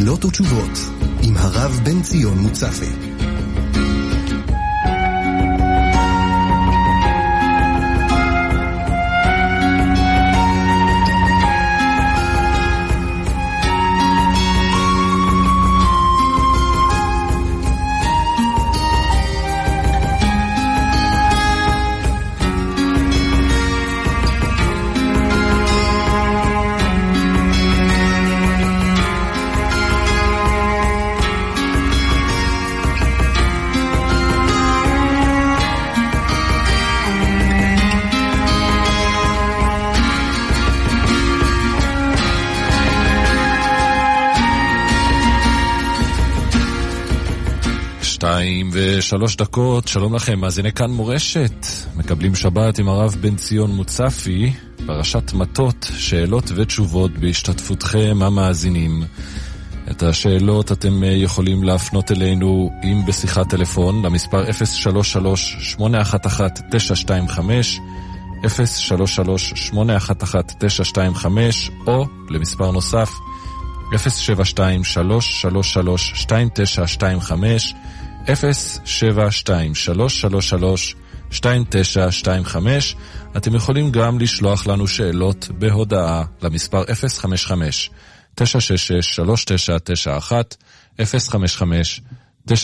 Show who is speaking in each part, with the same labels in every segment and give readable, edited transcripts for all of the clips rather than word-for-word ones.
Speaker 1: שאלות ותשובות עם הרב בן ציון מוצפי.
Speaker 2: ושלוש דקות, שלום לכם, מאזיני כאן מורשת, מקבלים שבת עם הרב בן ציון מוצפי, פרשת מטות, שאלות ותשובות בהשתתפותכם המאזינים. את השאלות אתם יכולים להפנות אלינו אם בשיחת טלפון למספר 033-811-925, 033-811-925, או למספר נוסף 072-333-2925, 072-333-2925. אתם יכולים גם לשלוח לנו שאלות בהודעה למספר 055-966-3991, 055-966-3991.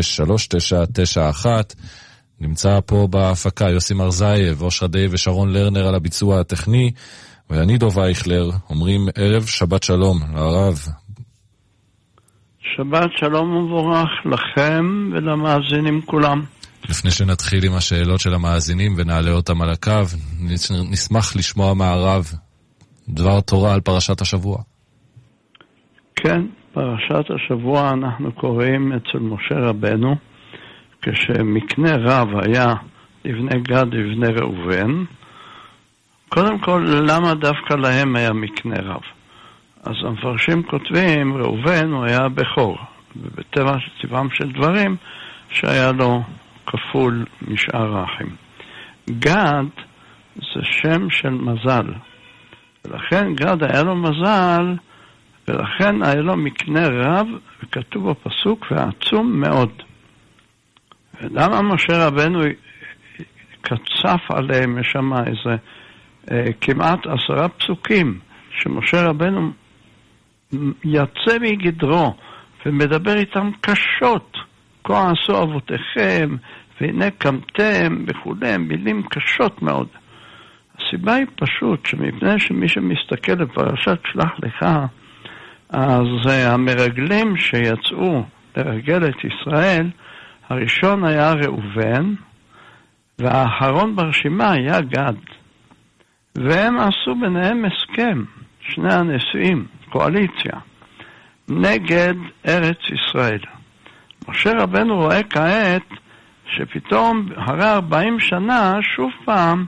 Speaker 2: נמצא פה בהפקה יוסי מרזייב, אושרה די ושרון לרנר על הביצוע הטכני, ואני דוב אייכלר. אומרים ערב שבת שלום לרב.
Speaker 3: שבת שלום ומבורך לכם ולמאזינים כולם.
Speaker 2: לפני שנתחיל עם השאלות של המאזינים ונעלה אותם על הקו, נשמח לשמוע מהרב דבר תורה על פרשת השבוע.
Speaker 3: כן, פרשת השבוע אנחנו קוראים אצל משה רבנו, כשמקנה רב היה לבני גד ובני ראובן. קודם כל, למה דווקא להם היה מקנה רב? אז המפרשים כותבים, ראובן הוא היה בכור, ובטבע טבעם של דברים שהיה לו כפול משאר האחים. גד זה שם של מזל, ולכן גד היה לו מזל, ולכן היה לו מקנה רב, וכתוב בפסוק, ועצום מאוד. ולמה משה רבנו קצף עליהם, יש שם איזה כמעט 10 פסוקים, שמשה רבנו יצא מגדרו ומדבר איתם קשות, כה עשו אבותיכם והנה קמתם וכולי, מילים קשות מאוד. הסיבה היא פשוט שמפני שמי שמסתכל לפרשת שלח לך, אז המרגלים שיצאו לרגל את ישראל, הראשון היה ראובן והאחרון ברשימה היה גד, והם עשו ביניהם הסכם, שני הנשיאים, קואליציה, נגד ארץ ישראל. משה רבנו רואה כעת שפתאום אחרי 40 שנה שוב פעם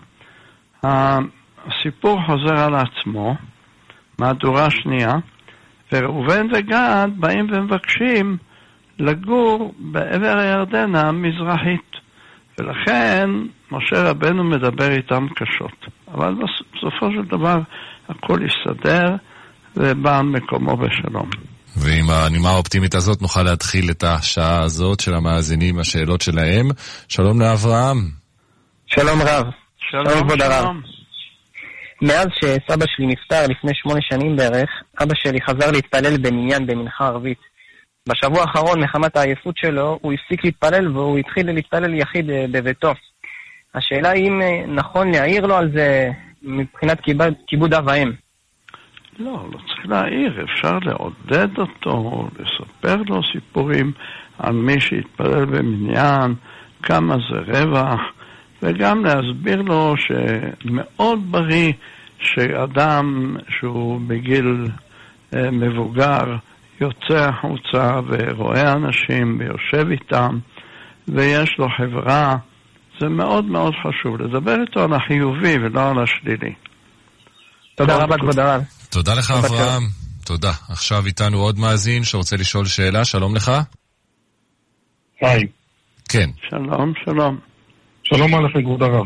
Speaker 3: הסיפור חוזר על עצמו, מהדורה שנייה, וראובן וגד באים ומבקשים לגור בעבר הירדן המזרחית, ולכן משה רבנו מדבר איתם קשות. אבל בסופו של דבר הכל יסתדר ובא מקומו בשלום.
Speaker 2: ועם הנימה האופטימית הזאת נוכל להתחיל את השעה הזאת של המאזינים, השאלות שלהם. שלום לאברהם.
Speaker 4: שלום רב.
Speaker 3: שלום כבוד הרב.
Speaker 4: מאז שסבא שלי נפטר לפני 8 שנים בערך, אבא שלי חזר להתפלל במניין במנחה ערבית. בשבוע האחרון מחמת העייפות שלו הוא הפסיק להתפלל והוא התחיל להתפלל יחיד בביתו. השאלה היא אם נכון להעיר לו על זה מבחינת כיבוד אב ואם.
Speaker 3: לא צריך להעיר, אפשר לעודד אותו, לספר לו סיפורים על מי שהתפלל במניין, כמה זה רווח, וגם להסביר לו שמאוד בריא שאדם שהוא בגיל מבוגר יוצא החוצה ורואה אנשים ויושב איתם ויש לו חברה. זה מאוד מאוד חשוב לדבר איתו על החיובי ולא על השלילי.
Speaker 4: תודה רבה כבוד הרב.
Speaker 2: תודה לך אברהם. תודה. עכשיו איתנו עוד מאזין שרוצה לשאול שאלה. שלום לך.
Speaker 5: היי.
Speaker 2: כן.
Speaker 3: שלום, שלום.
Speaker 5: שלום עליכם כבוד הרב.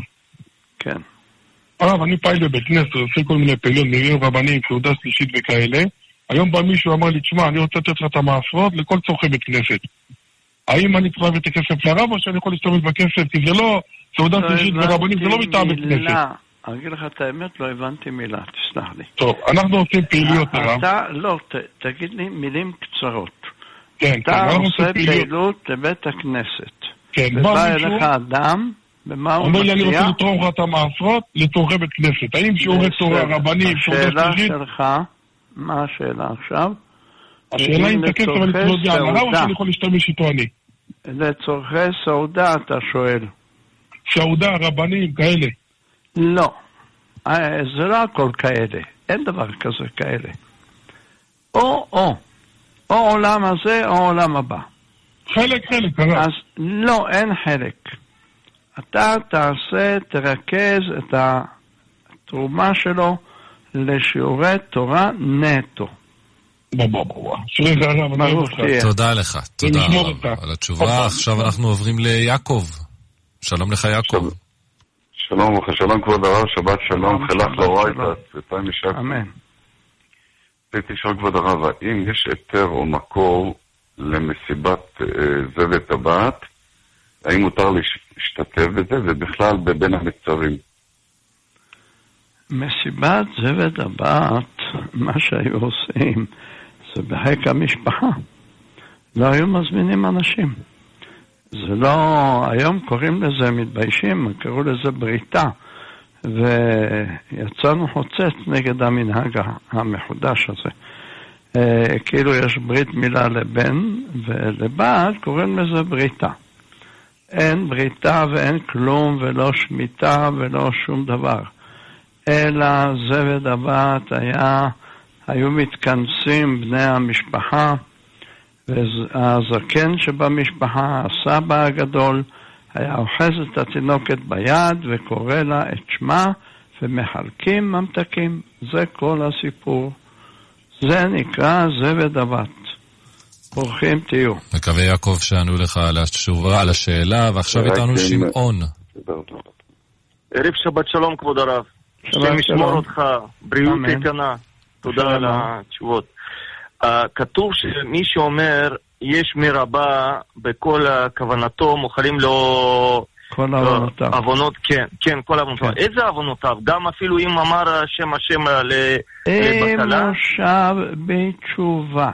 Speaker 3: כן.
Speaker 5: הרב, אני פעיל בבית כנסת, עושה כל מיני פעילות, נראים רבנים, סעודה שלישית וכאלה, היום בא מישהו אמר לי, תשמע, אני רוצה לתת לך את המעשרות לכל צורכי בית כנסת. האם אני צריך להביא את הכסף לרב או שאני יכול להשתמש בכסף? כי זה לא סעודה שלישית ורבנים, זה לא מטעם בית כנסת.
Speaker 3: אני אגיד לך את האמת, לא הבנתי מילה, תסלח לי.
Speaker 5: טוב, אנחנו עושים פעילויות לרב.
Speaker 3: לא, תגיד לי מילים קצרות.
Speaker 5: כן,
Speaker 3: אתה עושה פעילות לבית הכנסת.
Speaker 5: כן,
Speaker 3: ובא אליך אדם, ומה הוא
Speaker 5: אומר לי, אני
Speaker 3: מציע?
Speaker 5: רוצה לתרום לך את המעשרות לצורכי בית כנסת. האם שיעורי תורה, רבנים, סעודה שלישית?
Speaker 3: השאלה שלך, מה השאלה עכשיו?
Speaker 5: השאלה אם את הכסף אני צריך להודיע על הרב או שאני יכול להשתמש איתו אני?
Speaker 3: לצורכי סעודה אתה שואל.
Speaker 5: סעודה, רבנים, כאלה.
Speaker 3: לא, זה לא הכל כאלה, אין דבר כזה כאלה. או עולם הזה או עולם הבא.
Speaker 5: חלק, הרב.
Speaker 3: אז לא, אין חלק. אתה תרכז את התרומה שלו לשיעורי תורה נטו.
Speaker 5: שירי זה הרב, אני אוהב אותך.
Speaker 2: תודה לך, תודה רב על התשובה. עכשיו אנחנו עוברים ליעקב. שלום לך יעקב.
Speaker 6: שלום לך, שלום כבוד הרב, שבת שלום, חילך לאורייתא, ופעם ישק.
Speaker 3: אמן.
Speaker 6: רציתי לשאול כבוד הרב, האם יש היתר או מקור למסיבת זבת הבת? האם מותר להשתתף בזה, ובכלל בבין המצרים?
Speaker 3: מסיבת זבת הבת, מה שהיו עושים, זה בחיק המשפחה. לא היו מזמינים אנשים. זה לא, היום קוראים לזה, מתביישים, קראו לזה בריתה, ויצאנו חוצץ נגד המנהג המחודש הזה. כאילו יש ברית מילה לבן, ולבת קוראים לזה בריתה. אין בריתה ואין כלום, ולא שמיטה ולא שום דבר. אלא זבד הבת היו מתכנסים בני המשפחה, והזקן שבמשפחה, הסבא הגדול, היה אוחז את התינוקת ביד וקורא לה את שמה, ומחלקים ממתקים. זה כל הסיפור. זה נקרא זבד הבת. ברוכים תהיו.
Speaker 2: מקווה יעקב שענו לך על התשובה, על השאלה, ועכשיו איתנו שמעון.
Speaker 7: ערב שבת שלום כבוד הרב. השם ישמור אותך, בריאות איתנה. תודה על התשובות. כתוב שמי שאומר יש מרבה בכל כוונתו, מוכלים לו
Speaker 3: כל עוונותיו.
Speaker 7: עוונות, כן, כל עוונותיו. איזה עוונותיו? גם אפילו אם אמר השם לבטלה?
Speaker 3: אם מושב בתשובה.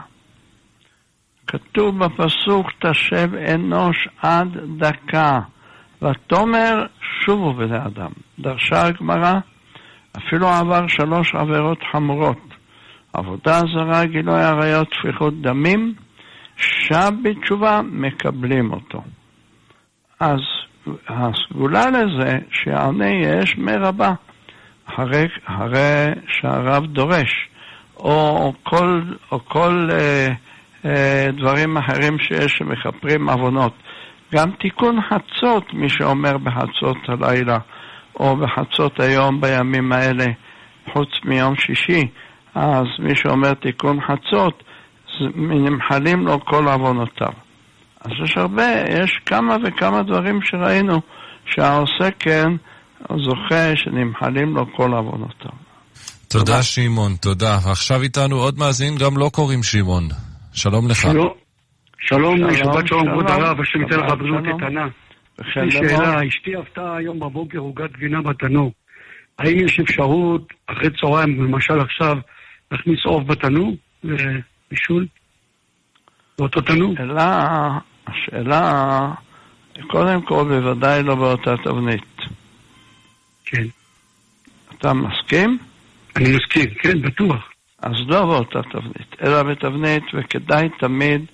Speaker 3: כתוב בפסוק תשב אנוש עד דקה, ותאמר שובו בני אדם. דרשה הגמרא, אפילו עבר 3 עבירות חמורות. עבודה זרה, גילוי עריות, שפיכות דמים, שב בתשובה, מקבלים אותו. אז הסגולה לזה שענה יש מרבה, הרי שהרב דורש, או כל דברים אחרים שיש שמכפרים עוונות. גם תיקון חצות, מי שאומר בחצות הלילה, או בחצות היום בימים האלה, חוץ מיום שישי, אז מי שאומר תיקון חצות, נמחלים לו כל עוונותיו. אז יש כמה וכמה דברים שראינו, שהעושה כן זוכה שנמחלים לו כל עוונותיו.
Speaker 2: תודה שמעון, תודה. עכשיו איתנו עוד מאזין, גם לא קוראים שמעון. שלום לך.
Speaker 8: שלום, שבת שלום, כבוד הרב, השם ייתן לך בריאות איתנה. יש לי שאלה, אשתי עפתה היום בבוקר עוגת גבינה בתנור. האם יש אפשרות, אחרי צהריים, למשל עכשיו, להכניס עוף בתנור ובישול? באותו תנור?
Speaker 3: השאלה, קודם כל בוודאי לא באותה תבנית.
Speaker 8: כן. אתה
Speaker 3: מסכים?
Speaker 8: אני מסכים, כן, בטוח.
Speaker 3: אז לא באותה תבנית, אלא בתבנית, וכדאי תמיד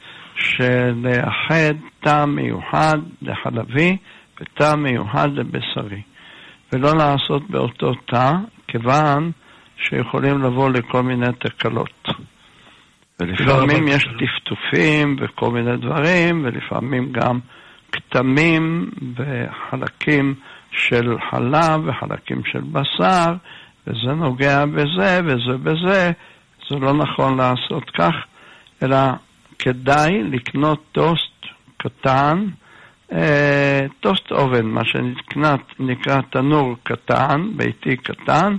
Speaker 3: שלאחד טעם מיוחד לחלבי וטעם מיוחד לבשרי. ולא לעשות באותו תא, כיוון שיכולים לבוא לכל מיני תקלות. ולפעמים יש טפטופים וכל מיני דברים, ולפעמים גם כתמים וחלקים של חלב וחלקים של בשר, וזה נוגע בזה וזה בזה. זה לא נכון לעשות כך, אלא כדאי לקנות טוסט קטן, טוסט אובן, מה שנקרא תנור קטן, ביתי קטן,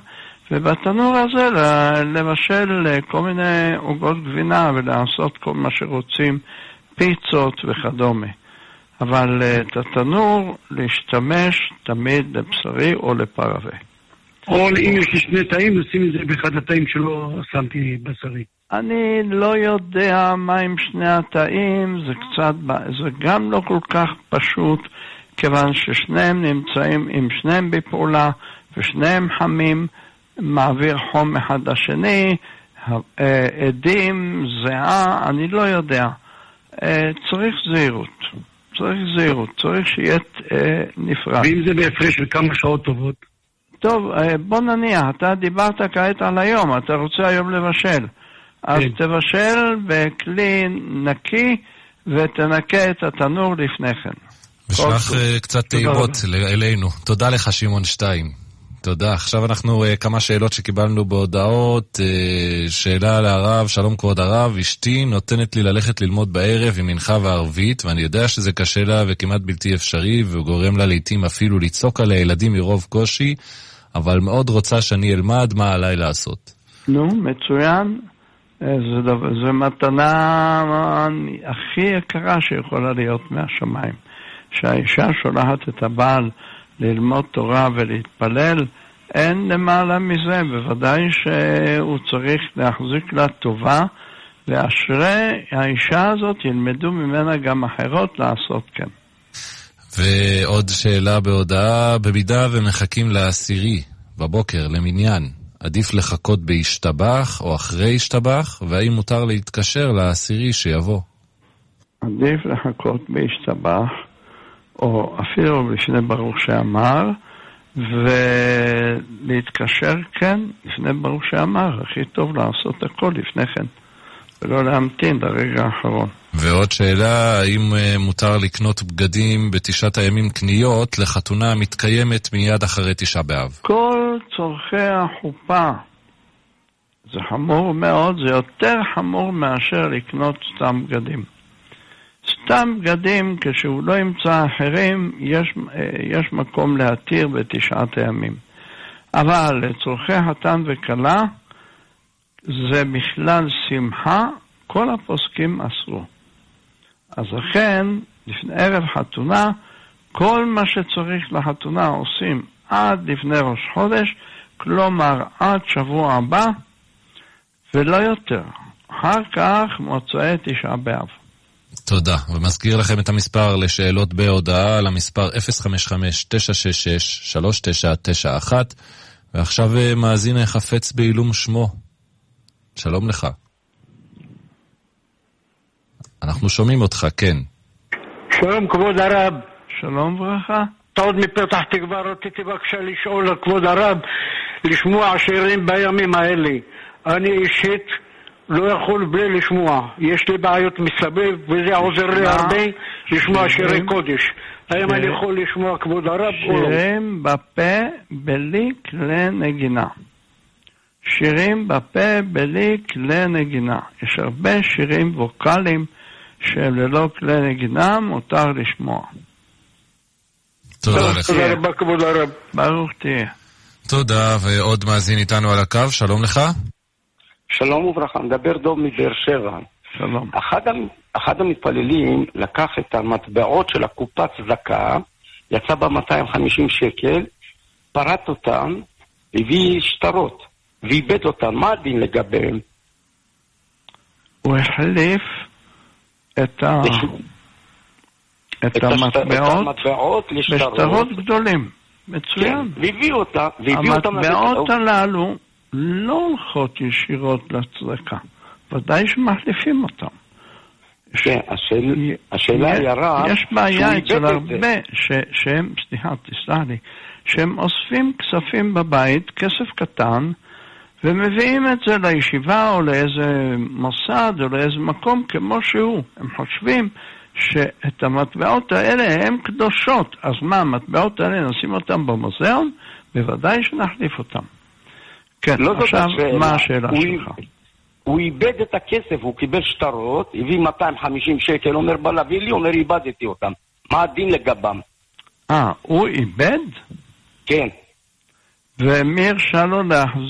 Speaker 3: ובתנור הזה לבשל כל מיני עוגות גבינה ולעשות כל מה שרוצים, פיצות וכדומה. אבל את התנור להשתמש תמיד לבשרי או לפרווה.
Speaker 8: או אם יש לי שני תאים, נשים את זה באחד התאים שלא שמתי בשרי.
Speaker 3: אני לא יודע מה עם שני התאים, זה גם לא כל כך פשוט, כיוון ששניהם נמצאים עם שניהם בפעולה, ושניהם חמים, מעביר חום אחד לשני, עדים, זהה, אני לא יודע. צריך זהירות, צריך שיהיה נפרד.
Speaker 8: ואם זה בהפרש של כמה שעות טובות?
Speaker 3: טוב, בוא נניח, אתה דיברת כעת על היום, אתה רוצה היום לבשל. אז תבשל בכלי נקי ותנקה את התנור לפני כן.
Speaker 2: ושלח קצת טעימות אלינו. תודה לך שמעון שתיים. תודה. עכשיו אנחנו כמה שאלות שקיבלנו בהודעות. שאלה להרב, שלום כבוד הרב, אשתי נותנת לי ללכת ללמוד בערב עם מנחה וערבית, ואני יודע שזה קשה לה וכמעט בלתי אפשרי, וגורם לה לעתים אפילו לצעוק על הילדים מרוב קושי, אבל מאוד רוצה שאני אלמד מה עליי לעשות.
Speaker 3: נו, מצוין. זו מתנה הכי יקרה שיכולה להיות מהשמיים. שהאישה שולחת את הבעל ללמוד תורה ולהתפלל, אין למעלה מזה. בוודאי שהוא צריך להחזיק לה טובה, ואשרי האישה הזאת ילמדו ממנה גם אחרות לעשות כן.
Speaker 2: ועוד שאלה בהודעה, במידה ומחכים לעשירי בבוקר למניין, עדיף לחכות בהשתבח או אחרי השתבח, והאם מותר להתקשר לעשירי שיבוא?
Speaker 3: עדיף לחכות בהשתבח, או אפילו לפני ברוך שאמר, ולהתקשר כן לפני ברוך שאמר. הכי טוב לעשות הכל לפני כן, ולא להמתין לרגע האחרון.
Speaker 2: ועוד שאלה, האם מותר לקנות בגדים בתשעת הימים קניות לחתונה המתקיימת מיד אחרי תשעה באב?
Speaker 3: כל צורכי החופה, זה חמור מאוד, זה יותר חמור מאשר לקנות סתם בגדים. סתם בגדים, כשהוא לא ימצא אחרים, יש מקום להתיר בתשעת הימים. אבל לצורכי חתן וכלה, זה בכלל שמחה, כל הפוסקים אסרו. אז לכן, לפני ערב חתונה, כל מה שצריך לחתונה עושים עד לפני ראש חודש, כלומר עד שבוע הבא, ולא יותר. אחר כך מוצאי תשעה באב.
Speaker 2: תודה, ומזכיר לכם את המספר לשאלות בהודעה, למספר 055-966-3991, ועכשיו מאזין חפץ בעילום שמו. שלום לך. אנחנו שומעים אותך, כן.
Speaker 8: שלום כבוד הרב.
Speaker 3: שלום וברכה.
Speaker 8: עוד מפתח תקווה, רציתי בבקשה לשאול כבוד הרב, לשמוע שירים בימים האלה. אני אישית לא יכול בלי לשמוע. יש לי בעיות מסביב, וזה עוזר לי הרבה לשמוע שירי קודש. האם אני יכול לשמוע כבוד הרב או לא?
Speaker 3: שירים בפה בלי כלי נגינה. שירים בפה בלי כלי נגינה. יש הרבה שירים ווקליים שללא כלי נגינה מותר לשמוע.
Speaker 2: תודה לך.
Speaker 8: תודה רבה כבוד הרב.
Speaker 3: ברוך תהיה.
Speaker 2: תודה, ועוד מאזין איתנו על הקו, שלום לך.
Speaker 9: שלום וברכה, מדבר דוב מבאר שבע.
Speaker 3: שלום.
Speaker 9: אחד המתפללים לקח את המטבעות של הקופת צדקה, יצא ב-250 שקל, פרט אותם, הביא שטרות, ואיבד אותם. מה הדין לגביהם?
Speaker 3: הוא החליף את המטבעות לשטרות גדולים. מצוין.
Speaker 9: כן, והביא אותם.
Speaker 3: המטבעות הללו לא הולכות ישירות לצדקה. ודאי שמחליפים אותם.
Speaker 9: כן, השאלה היא הרב,
Speaker 3: יש בעיה אצל הרבה שהם, תסלח לי, שהם אוספים כספים בבית, כסף קטן, ומביאים את זה לישיבה או לאיזה מוסד או לאיזה מקום כמו שהוא. הם חושבים שאת המטבעות האלה הן קדושות. אז מה, המטבעות האלה נשים אותם במוזיאון? בוודאי שנחליף אותם. כן,
Speaker 9: לא
Speaker 3: עכשיו, מה השאלה שלך?
Speaker 9: הוא איבד את הכסף, הוא קיבל שטרות, הביא 250 שקל, אומר בא להביא לי, אומר איבדתי אותם. מה הדין לגבם?
Speaker 3: הוא איבד?
Speaker 9: כן.
Speaker 3: ומי הרשה לו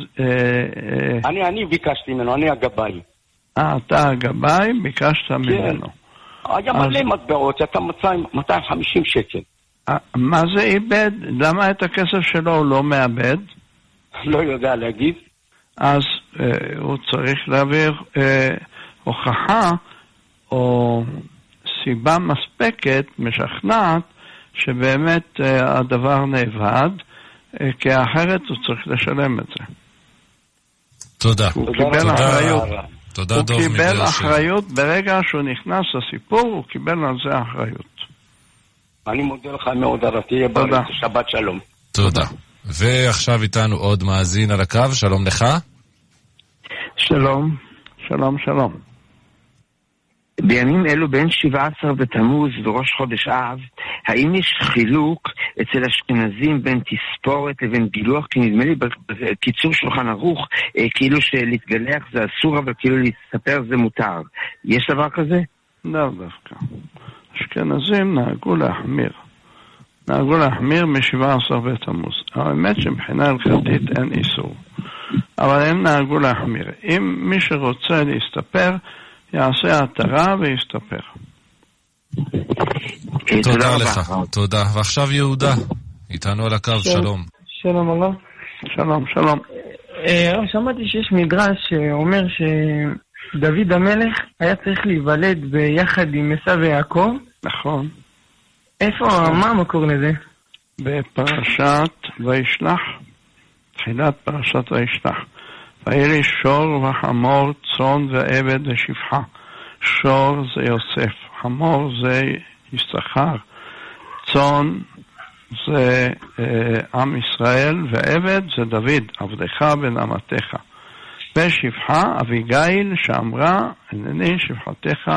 Speaker 9: אני ביקשתי ממנו, אני הגבאי.
Speaker 3: אתה הגבאי, ביקשת ממנו.
Speaker 9: היה מלא מטבעות, אתה מצא 250 שקל.
Speaker 3: מה זה איבד? למה את הכסף שלו הוא לא מאבד?
Speaker 9: לא יודע להגיד.
Speaker 3: אז הוא צריך להעביר הוכחה או סיבה מספקת, משכנעת, שבאמת הדבר נאבד, כי האחרת הוא צריך לשלם את זה.
Speaker 2: תודה.
Speaker 3: הוא קיבל אחריות.
Speaker 2: תודה דוב.
Speaker 3: הוא קיבל אחריות, ברגע שהוא נכנס לסיפור, הוא קיבל על זה אחריות.
Speaker 9: אני מודה לך מאוד, הרב, תהיה בריא, שבת שלום.
Speaker 2: תודה. ועכשיו איתנו עוד מאזין על הקו, שלום לך.
Speaker 10: שלום.
Speaker 3: שלום, שלום.
Speaker 10: בימים אלו בין 17 בתמוז וראש חודש אב, האם יש חילוק אצל אשכנזים בין תספורת לבין גילוח? כי נדמה לי בקיצור שולחן ערוך, כאילו שלהתגלח זה אסור, אבל כאילו להסתפר זה מותר. יש דבר כזה?
Speaker 3: לא דווקא. אשכנזים נהגו להחמיר מ-17 בתמוז. האמת שמבחינה הלכתית אין איסור. אבל הם נהגו להחמיר. אם מי שרוצה להסתפר, יעשה התרה ויסתפר.
Speaker 2: תודה לך, תודה. ועכשיו יהודה, איתנו על הקו, שלום.
Speaker 11: שלום הרב.
Speaker 3: שלום, שלום.
Speaker 11: שמעתי שיש מדרש שאומר שדוד המלך היה צריך להיוולד ביחד עם עשיו ויעקב.
Speaker 3: נכון.
Speaker 11: איפה, מה המקור לזה?
Speaker 3: בפרשת וישלח, תחילת פרשת וישלח. והיה לי שור וחמור, צאן ועבד ושפחה. שור זה יוסף, חמור זה יששכר, צאן זה עם ישראל, ועבד זה דוד, עבדך בן אמתך. ושפחה אביגיל שאמרה, הנני שפחתך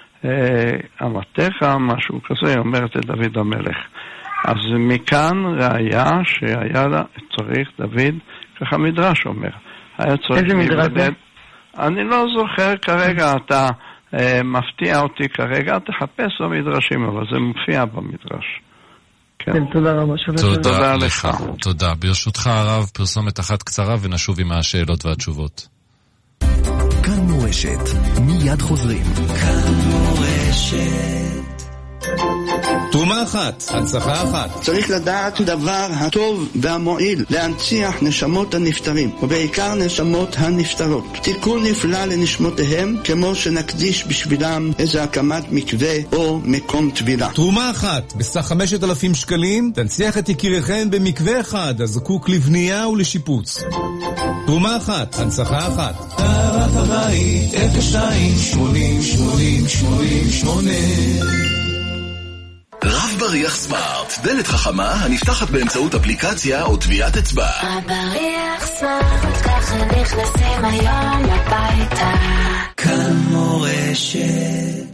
Speaker 3: אמתך, משהו כזה, אומרת לדוד המלך. אז מכאן ראיה שהיה צריך דוד, ככה מדרש אומר.
Speaker 11: איזה מדרש זה?
Speaker 3: אני לא זוכר כרגע, אתה מפתיע אותי כרגע, תחפש במדרשים, אבל זה מופיע במדרש.
Speaker 11: כן, תודה רבה.
Speaker 2: תודה לך. תודה. ברשותך הרב, פרסומת אחת קצרה ונשוב עם השאלות והתשובות.
Speaker 1: כאן מורשת, מיד חוזרים. כאן מורשת.
Speaker 12: תרומה אחת, הנצחה אחת.
Speaker 13: צריך לדעת דבר הטוב והמועיל, להנציח נשמות הנפטרים, ובעיקר נשמות הנפטרות. תיקון נפלא לנשמותיהם, כמו שנקדיש בשבילם איזה הקמת מקווה או מקום טבילה.
Speaker 12: תרומה אחת, בסך 5,000 שקלים, תנציח את יקיריכם במקווה אחד, הזקוק לבנייה ולשיפוץ. תרומה אחת, הנצחה אחת.
Speaker 14: אהבת הבית, 02-80-80-88.
Speaker 1: רב בריח סמארט, דלת חכמה הנפתחת באמצעות אפליקציה או טביעת אצבע.
Speaker 15: רב בריח סמארט, ככה נכנסים היום הביתה.
Speaker 14: כאן מורשת.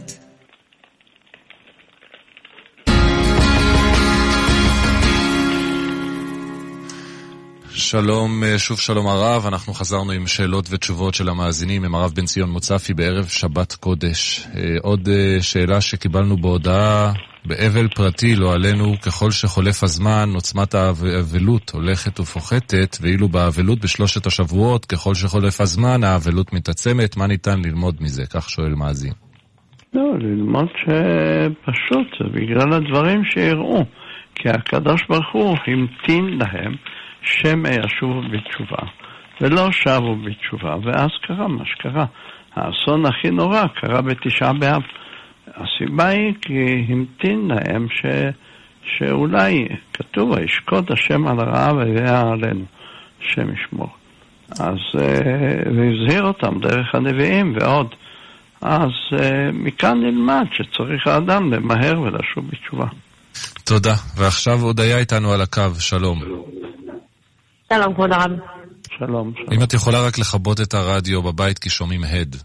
Speaker 2: שלום, שוב שלום הרב, אנחנו חזרנו עם שאלות ותשובות של המאזינים עם הרב בן ציון מוצפי בערב שבת קודש. עוד שאלה שקיבלנו בהודעה, באבל פרטי לא עלינו, ככל שחולף הזמן עוצמת האבלות הולכת ופוחתת, ואילו באבלות בשלושת השבועות, ככל שחולף הזמן האבלות מתעצמת. מה ניתן ללמוד מזה? כך שואל מאזין.
Speaker 3: לא, ללמוד שפשוט זה בגלל הדברים שיראו, כי הקדוש ברוך הוא המתין להם שהם ישובו בתשובה, ולא שבו בתשובה, ואז קרה מה שקרה. האסון הכי נורא קרה בתשעה באב. הסיבה היא כי המתין להם שאולי כתוב, ישקוד השם על הרעה ויראה עלינו, השם ישמור. אז והזהיר אותם דרך הנביאים ועוד. אז מכאן נלמד שצריך האדם למהר ולשוב בתשובה.
Speaker 2: תודה. ועכשיו עוד היה איתנו על הקו, שלום.
Speaker 16: שלום, כבוד הרב.
Speaker 3: שלום.
Speaker 2: אם את יכולה רק לכבות את הרדיו בבית כי שומעים הד.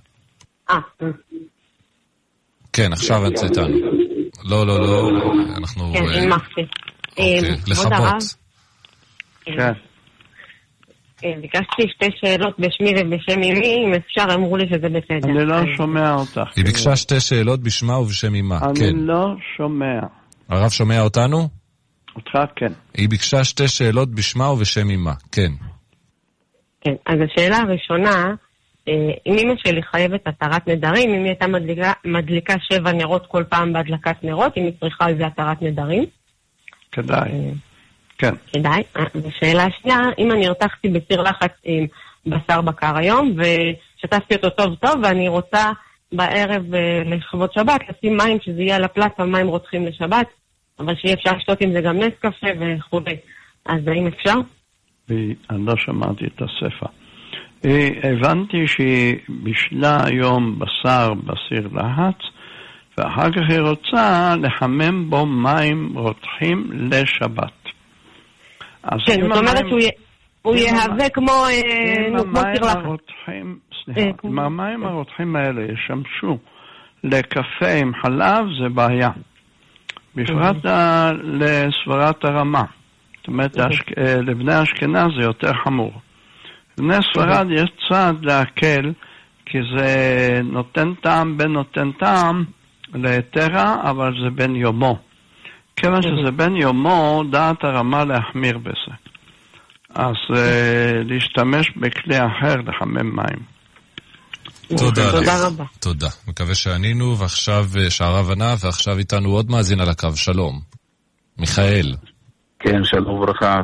Speaker 2: כן, עכשיו את איתנו. לא, אנחנו...
Speaker 16: כן, נמחתי.
Speaker 2: לכבות.
Speaker 3: כן.
Speaker 16: ביקשתי שתי שאלות בשמי ובשם אמי, אם אפשר אמרו לי שזה בסדר.
Speaker 3: אני לא שומע אותך.
Speaker 2: היא ביקשה שתי שאלות בשמה ובשם אמה.
Speaker 3: אני לא שומע.
Speaker 2: הרב שומע אותנו?
Speaker 3: אותך, כן.
Speaker 2: היא ביקשה 2 שאלות בשמה ובשם אמה, כן.
Speaker 16: כן, אז השאלה הראשונה, אם אמא שלי חייבת התרת נדרים, אם היא הייתה מדליקה 7 נרות כל פעם בהדלקת נרות, אם היא צריכה על זה התרת נדרים?
Speaker 3: כדאי. כן.
Speaker 16: כדאי. ושאלה השנייה, אם אני הרתחתי בסיר לחץ עם בשר בקר היום, ושטפתי אותו טוב טוב, ואני רוצה בערב לכבוד שבת, לשים מים שזה יהיה על הפלטה, מים רותחים לשבת, אבל שיהיה אפשר לשתות עם זה גם נס קפה וכו'. אז האם אפשר?
Speaker 3: אני לא שמעתי את הספר. הבנתי שהיא בישלה היום בשר בסיר לחץ, ואחר כך היא רוצה לחמם בו מים רותחים לשבת.
Speaker 16: כן, זאת אומרת שהוא יהווה כמו סיר לחץ.
Speaker 3: אם המים הרותחים האלה ישמשו לקפה עם חלב, זה בעיה. בפרט לסברת הרמה. זאת אומרת, לבני אשכנז זה יותר חמור. לבני ספרד יש צעד להקל, כי זה נותן טעם בין נותן טעם ליתרה, אבל זה בין יומו. כיוון שזה בין יומו, דעת הרמה להחמיר בזה. אז להשתמש בכלי אחר לחמם מים.
Speaker 2: תודה רבה. תודה. מקווה שענינו, ועכשיו שער הבנה, ועכשיו איתנו עוד מאזין על הקו. שלום. מיכאל.
Speaker 17: כן, שלום וברכה.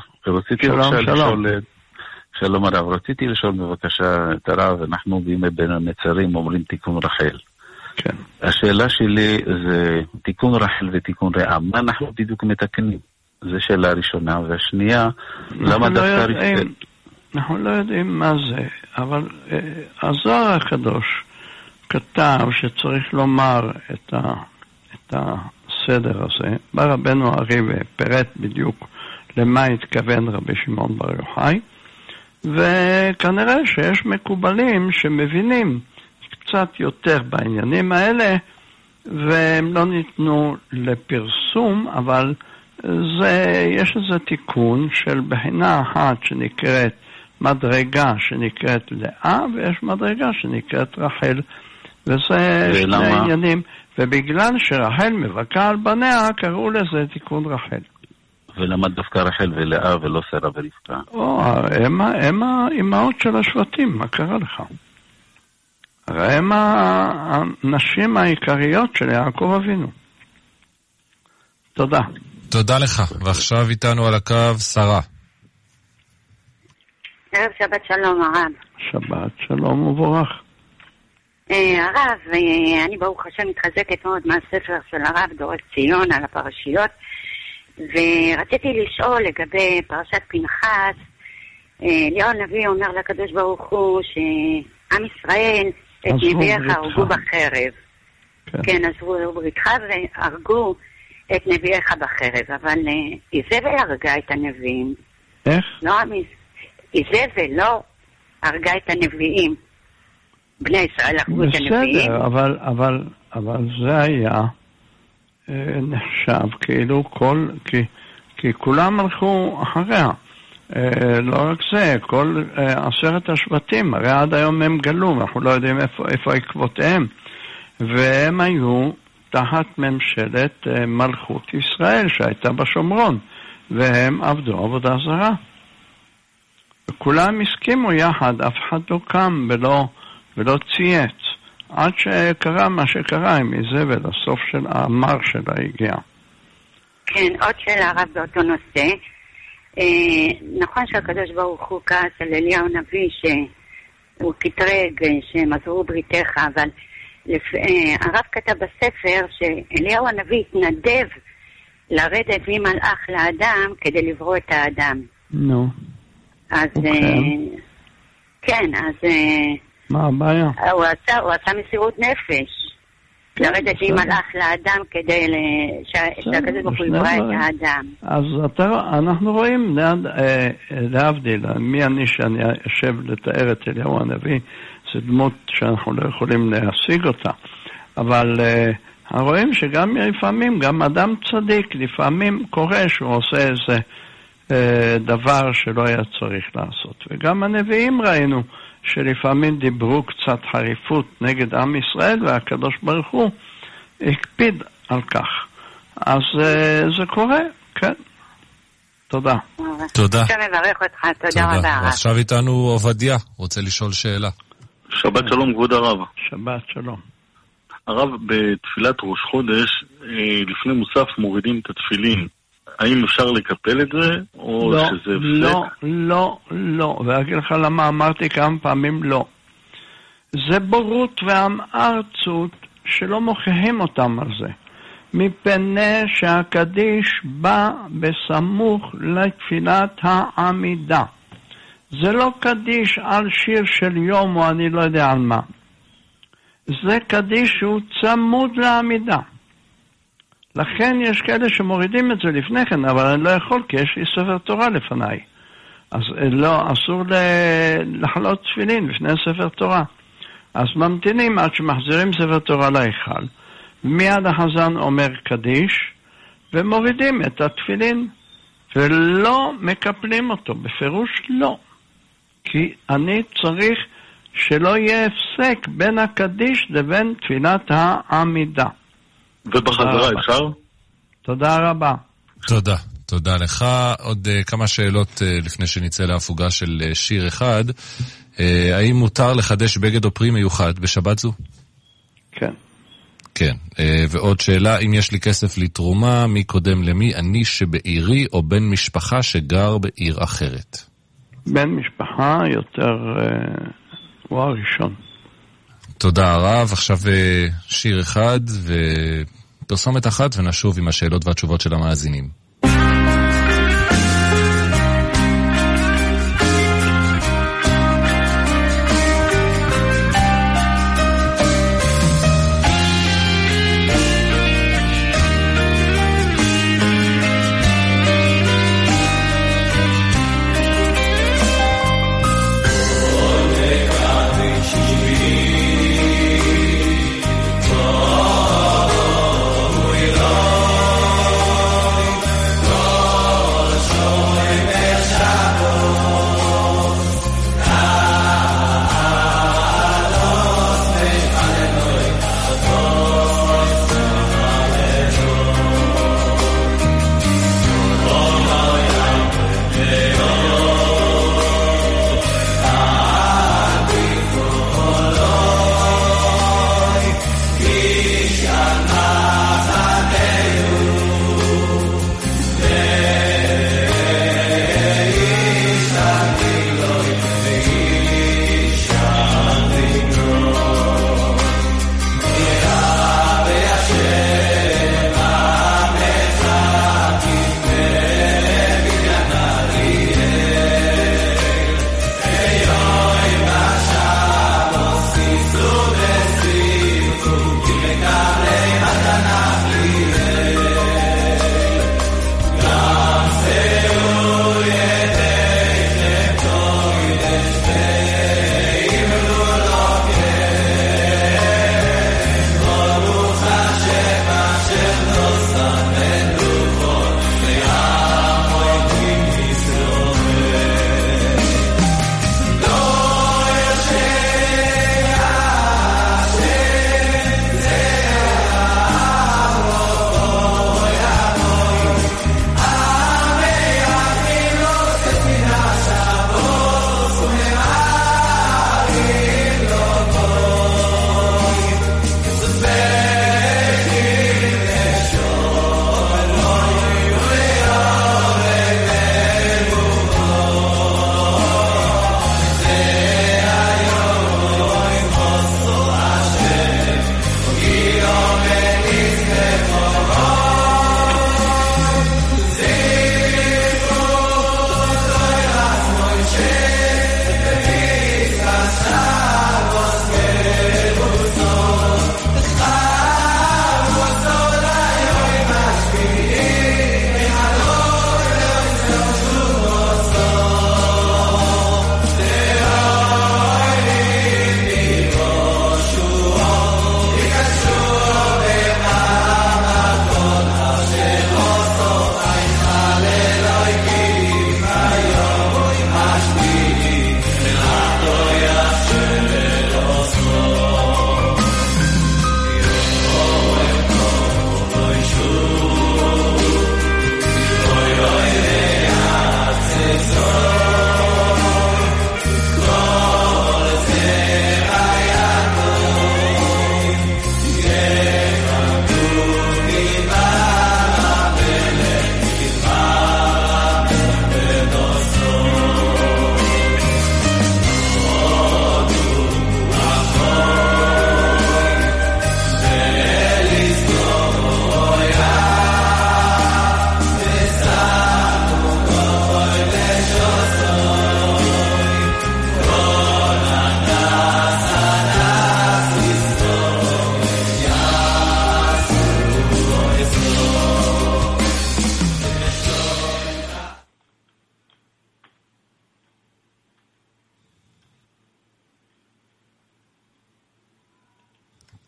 Speaker 17: שלום הרב. רציתי לשאול בבקשה את הרב, אנחנו בימי בין המצרים אומרים תיקון רחל.
Speaker 3: כן.
Speaker 17: השאלה שלי זה תיקון רחל ותיקון רעה. מה אנחנו בדיוק מתקנים? זו שאלה ראשונה. והשנייה, למה דווקא רחל?
Speaker 3: אנחנו לא יודעים מה זה, אבל הזוהר הקדוש כתב שצריך לומר את הסדר הזה. בא רבנו ארי ופרט בדיוק למה התכוון רבי שמעון בר יוחאי, וכנראה שיש מקובלים שמבינים קצת יותר בעניינים האלה, והם לא ניתנו לפרסום, אבל יש איזה תיקון של בחינה אחת שנקראת מדרגה שנקראת לאה, ויש מדרגה שנקראת רחל, וזה שני עניינים, ובגלל שרחל מבכה על בניה, קראו לזה תיקון רחל.
Speaker 17: ולמה דווקא רחל ולאה ולא שרה ורבקה?
Speaker 3: הם האימהות של השבטים, מה קרה לך? הרי הם הנשים העיקריות של יעקב אבינו. תודה.
Speaker 2: תודה לך, ועכשיו איתנו על הקו שרה.
Speaker 18: ערב שבת שלום הרב.
Speaker 3: שבת שלום ובורך.
Speaker 18: הרב, אני ברוך השם מתחזקת מאוד מהספר של הרב דורש ציון על הפרשיות, ורציתי לשאול לגבי פרשת פנחס. אליהו הנביא אומר לקדוש ברוך הוא שעם ישראל את נביאיך הרגו בחרב. כן, עזבו בריתך והרגו את נביאיך בחרב, אבל איזבל הרגה את הנביאים.
Speaker 3: איך?
Speaker 18: לא איזבל לא הרגה את הנביאים. בני ישראל הרגו את הנביאים.
Speaker 3: בסדר, אבל זה היה נחשב כאילו כי כולם הלכו אחריה. לא רק זה, כל 10 השבטים, הרי עד היום הם גלו, אנחנו לא יודעים איפה עקבותיהם, והם היו תחת ממשלת מלכות ישראל שהייתה בשומרון, והם עבדו עבודה זרה. וכולם הסכימו יחד, אף אחד לא קם ולא צייץ, עד שקרה מה שקרה עם איזבל, הסוף של המר שלה הגיע.
Speaker 18: כן, עוד שאלה הרב באותו נושא. נכון שהקדוש ברוך הוא כעס על אליהו הנביא שהוא קטרג שהם עזרו בריתך, אבל הרב כתב בספר שאליהו הנביא התנדב לרדת ממלאך לאדם כדי לברוא את האדם.
Speaker 3: נו.
Speaker 18: אז כן, אז
Speaker 3: מה הבעיה? הוא
Speaker 18: עשה מסירות נפש לרדת ממלאך לאדם כדי שהקדוש ברוך הוא יברא את האדם.
Speaker 3: אז אנחנו רואים להבדיל, מי אני שאני יושב לתאר את אליהו הנביא, זה דמות שאנחנו לא יכולים להשיג אותה, אבל רואים שגם לפעמים, גם אדם צדיק, לפעמים קורה שהוא עושה איזה דבר שלא היה צריך לעשות. וגם הנביאים ראינו שלפעמים דיברו קצת חריפות נגד עם ישראל, והקדוש ברוך הוא הקפיד על כך. אז זה קורה, כן. תודה.
Speaker 2: תודה.
Speaker 18: עכשיו מברך אותך, תודה רבה.
Speaker 2: ועכשיו איתנו עובדיה, רוצה לשאול שאלה.
Speaker 17: שבת שלום, כבוד הרב.
Speaker 3: שבת שלום.
Speaker 17: הרב, בתפילת ראש חודש, לפני מוסף מורידים את התפילין. האם אפשר לקפל את זה, או
Speaker 3: לא,
Speaker 17: שזה הפסק?
Speaker 3: לא. ואגיד לך למה אמרתי כמה פעמים לא. זה בורות והארצות שלא מוכיחים אותם על זה. מפני שהקדיש בא בסמוך לתפילת העמידה. זה לא קדיש על שיר של יום או אני לא יודע על מה. זה קדיש שהוא צמוד לעמידה. לכן יש כאלה שמורידים את זה לפני כן, אבל אני לא יכול כי יש לי ספר תורה לפניי. אז לא, אסור לחלות תפילין לפני ספר תורה. אז ממתינים עד שמחזירים ספר תורה להיכל. מיד החזן אומר קדיש, ומורידים את התפילין, ולא מקפלים אותו, בפירוש לא. כי אני צריך שלא יהיה הפסק בין הקדיש לבין תפילת העמידה.
Speaker 17: ובחזרה אפשר?
Speaker 3: תודה רבה.
Speaker 2: תודה לך. עוד כמה שאלות לפני שנצא להפוגה של שיר אחד. האם מותר לחדש בגד או פרי מיוחד בשבת זו? כן. ועוד שאלה, אם יש לי כסף לתרומה, מי קודם למי? אני שבעירי או בן משפחה שגר בעיר אחרת?
Speaker 3: בן משפחה יותר הוא הראשון.
Speaker 2: תודה הרב. עכשיו שיר אחד ופרסומת אחת ונשוב עם השאלות והתשובות של המאזינים.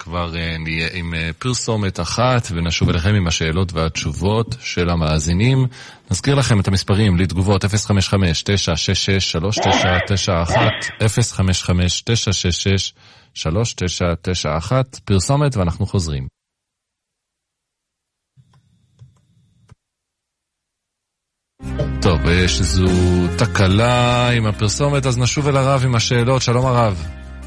Speaker 2: כבר נהיה עם פרסומת אחת, ונשוב אליכם עם השאלות והתשובות של המאזינים. נזכיר לכם את המספרים לתגובות 055-966-3991, 055-966-3991, פרסומת ואנחנו חוזרים. טוב, יש איזו תקלה עם הפרסומת, אז נשוב אל הרב עם השאלות. שלום הרב.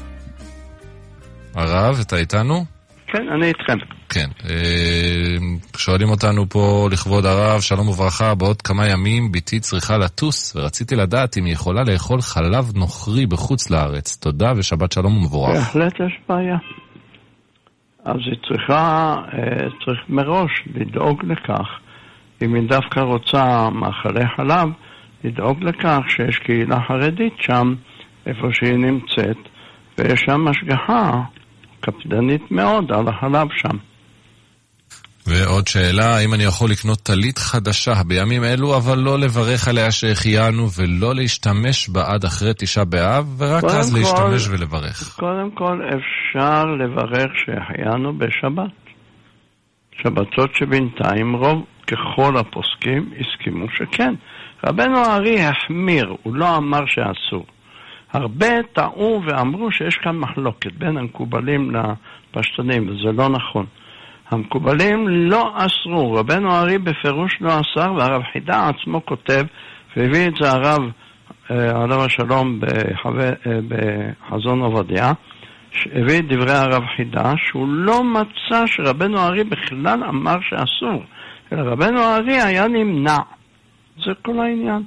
Speaker 2: הרב, אתה איתנו?
Speaker 3: כן, אני איתכם.
Speaker 2: כן, שואלים אותנו פה לכבוד הרב, שלום וברכה, בעוד כמה ימים ביתי צריכה לטוס, ורציתי לדעת אם היא יכולה לאכול חלב נוכרי בחוץ לארץ. תודה ושבת שלום ומבורך.
Speaker 3: בהחלט יש בעיה. אז היא צריך מראש לדאוג לכך, אם היא דווקא רוצה מאכלי חלב, לדאוג לכך שיש קהילה חרדית שם, איפה שהיא נמצאת, ויש שם השגחה קפדנית מאוד על החלב שם.
Speaker 2: ועוד שאלה, האם אני יכול לקנות טלית חדשה בימים אלו, אבל לא לברך עליה שהחיינו, ולא להשתמש בה עד אחרי תשעה באב, ורק אז להשתמש ולברך?
Speaker 3: קודם כל אפשר לברך שהחיינו בשבת. שבתות שבינתיים רוב ככל הפוסקים הסכימו שכן. רבנו הארי החמיר, הוא לא אמר שאסור. הרבה טעו ואמרו שיש כאן מחלוקת בין המקובלים לפשטנים, וזה לא נכון. המקובלים לא אסרו, רבנו הארי בפירוש לא אסר, והרב חידה עצמו כותב, והביא את זה הרב עליו השלום בחזון עובדיה, הביא את דברי הרב חידה, שהוא לא מצא שרבנו הארי בכלל אמר שאסור, אלא רבנו הארי היה נמנע. זה כל העניין.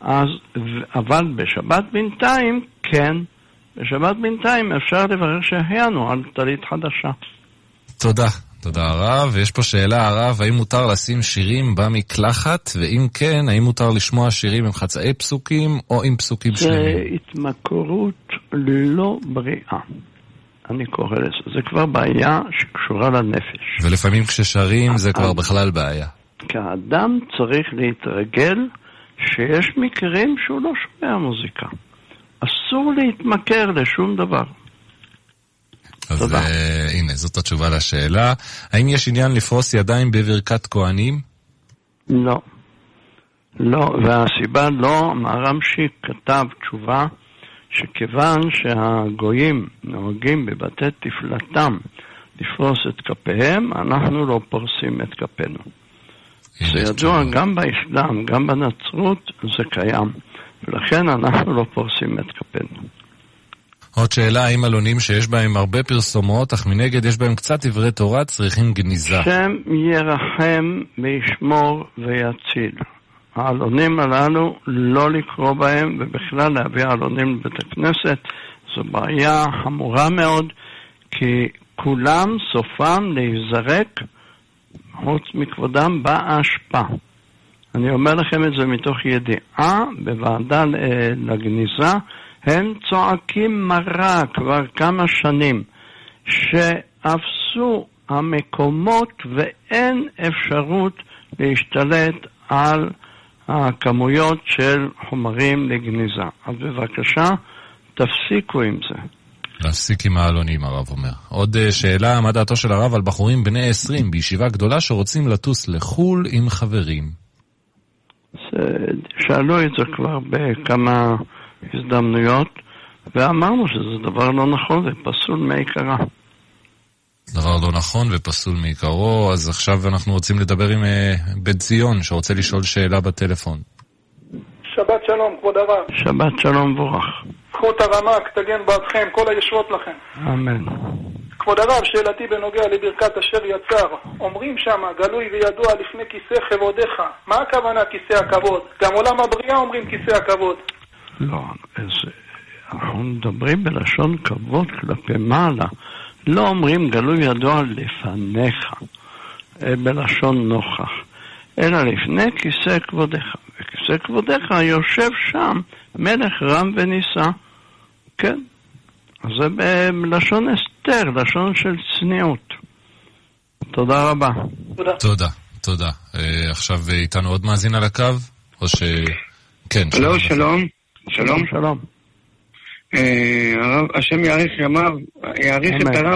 Speaker 3: אבל בשבת בינתיים, כן, בשבת בינתיים אפשר לברך שהחיינו על טלית חדשה.
Speaker 2: תודה, תודה הרב. יש פה שאלה הרב, האם מותר לשים שירים במקלחת, ואם כן, האם מותר לשמוע שירים עם חצאי פסוקים או עם פסוקים שלמים?
Speaker 3: זה התמכרות לא בריאה. אני קורא לזה, זה כבר בעיה שקשורה לנפש.
Speaker 2: ולפעמים כששרים זה כבר בכלל בעיה.
Speaker 3: כי האדם צריך להתרגל שיש מקרים שהוא לא שומע מוזיקה. אסור להתמכר לשום דבר.
Speaker 2: אז הנה, זאת התשובה לשאלה. האם יש עניין לפרוס ידיים בברכת כהנים?
Speaker 3: לא. לא, והסיבה לא, הרמב"ם כתב תשובה שכיוון שהגויים נוהגים בבתי תפילתם לפרוס את כפיהם, אנחנו לא פורסים את כפינו. זה ידוע גם באסלאם, גם בנצרות, זה קיים. ולכן אנחנו לא פורסים את כפינו.
Speaker 2: עוד שאלה, האם עלונים שיש בהם הרבה פרסומות, אך מנגד יש בהם קצת דברי תורה, צריכים גניזה?
Speaker 3: שם ירחם וישמור ויציל. העלונים הללו לא לקרוא בהם, ובכלל להביא העלונים לבית הכנסת, זו בעיה חמורה מאוד, כי כולם סופם להיזרק, חוץ מכבודם באשפה. אני אומר לכם את זה מתוך ידיעה, בוועדה לגניזה, הם צועקים מרה כבר כמה שנים, שאפסו המקומות ואין אפשרות להשתלט על הכמויות של חומרים לגניזה. אז בבקשה, תפסיקו עם זה.
Speaker 2: להפסיק עם העלונים, הרב אומר. עוד שאלה, מה דעתו של הרב על בחורים בני 20 בישיבה גדולה שרוצים לטוס לחול עם חברים?
Speaker 3: שאלו את זה כבר בכמה הזדמנויות, ואמרנו שזה דבר לא נכון ופסול מעיקרה.
Speaker 2: דבר לא נכון ופסול מעיקרו, אז עכשיו אנחנו רוצים לדבר עם בן ציון, שרוצה לשאול שאלה בטלפון.
Speaker 19: שבת שלום, כבוד הרב.
Speaker 3: שבת שלום בורך.
Speaker 19: זכות הרמ"ק תגן בעדכם, כל הישועות לכם.
Speaker 3: אמן.
Speaker 19: כבוד הרב, שאלתי בנוגע לברכת אשר יצר. אומרים שם, גלוי וידוע לפני כיסא כבודך. מה הכוונה כיסא הכבוד? גם עולם הבריאה אומרים כיסא הכבוד.
Speaker 3: לא, אנחנו מדברים בלשון כבוד כלפי מעלה. לא אומרים גלוי ידוע לפניך, בלשון נוכח, אלא לפני כיסא כבודך. וכיסא כבודך יושב שם מלך רם ונישא. כן, אז זה בלשון אסתר, לשון של צניעות. תודה רבה.
Speaker 2: תודה, תודה. עכשיו איתנו עוד מאזין על הקו? או ש... כן,
Speaker 10: שלום. שלום.
Speaker 3: שלום.
Speaker 10: הרב, השם יאריך ימיו, יאריך את הרב,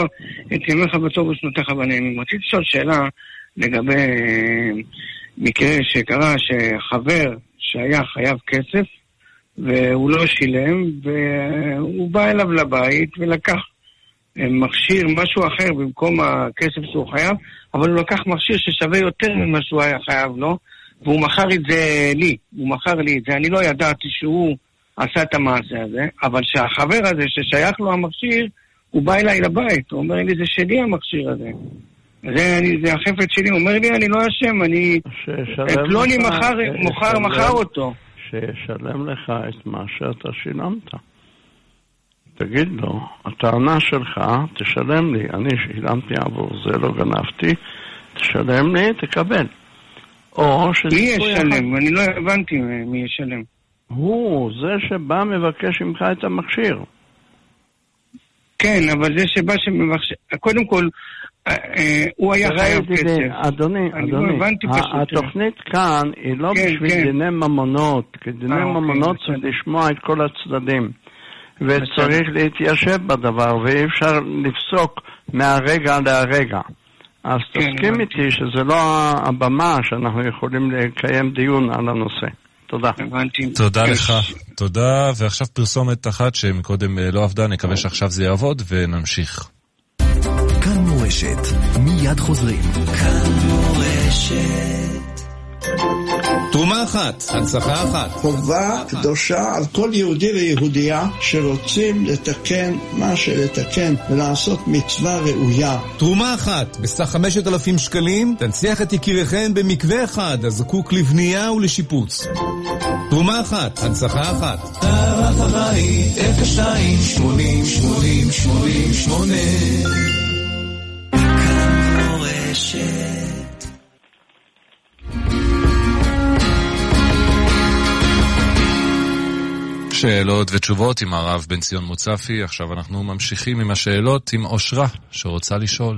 Speaker 8: את ימיך בטוב ושנותיך בנעימים. רציתי לשאול שאלה לגבי מקרה שקרה שחבר שהיה חייב כסף והוא לא שילם, והוא בא אליו לבית ולקח מכשיר, משהו אחר במקום הכסף שהוא חייב, אבל הוא לקח מכשיר ששווה יותר ממה שהוא היה חייב לו, והוא מכר את זה לי, הוא מכר לי את זה, אני לא ידעתי שהוא עשה את המעשה הזה, אבל שהחבר הזה ששייך לו המכשיר, הוא בא אליי לבית, הוא אומר לי, זה שלי המכשיר הזה. זה החפץ שלי, הוא אומר לי, אני לא אשם, פלוני מכר אותו.
Speaker 3: שישלם לך את מה שאתה שילמת. תגיד לו, הטענה שלך, תשלם לי, אני שילמתי עבור זה, לא גנבתי, תשלם לי, תקבל.
Speaker 8: מי ישלם? אני לא הבנתי מי ישלם.
Speaker 3: הוא, זה שבא מבקש ממך את המכשיר.
Speaker 8: כן, אבל זה שבא שמבקש... קודם כל, הוא היה חייב כסף.
Speaker 3: אדוני, התוכנית כאן היא לא בשביל דיני ממונות, כי דיני ממונות צריך לשמוע את כל הצדדים, וצריך להתיישב בדבר, ואי אפשר לפסוק מהרגע להרגע. אז תסכים איתי שזה לא הבמה שאנחנו יכולים לקיים דיון על הנושא. תודה.
Speaker 2: תודה לך. תודה, ועכשיו פרסומת אחת שמקודם לא עבדה, נקווה שעכשיו זה יעבוד ונמשיך.
Speaker 1: כאן מורשת, מיד חוזרים. כאן מורשת.
Speaker 12: תרומה אחת, הנצחה אחת.
Speaker 13: חובה קדושה על כל יהודי ויהודייה שרוצים לתקן מה שלתקן ולעשות מצווה ראויה.
Speaker 12: תרומה אחת, בסך 5,000 שקלים, תנציח את יקיריכם במקווה אחד הזקוק לבנייה ולשיפוץ. תרומה אחת, הנצחה אחת.
Speaker 14: טהרת הבית 02 80 80 88. כאן מורשת.
Speaker 2: שאלות ותשובות עם הרב בן ציון מוצפי. עכשיו אנחנו ממשיכים עם השאלות עם אושרה שרוצה לשאול.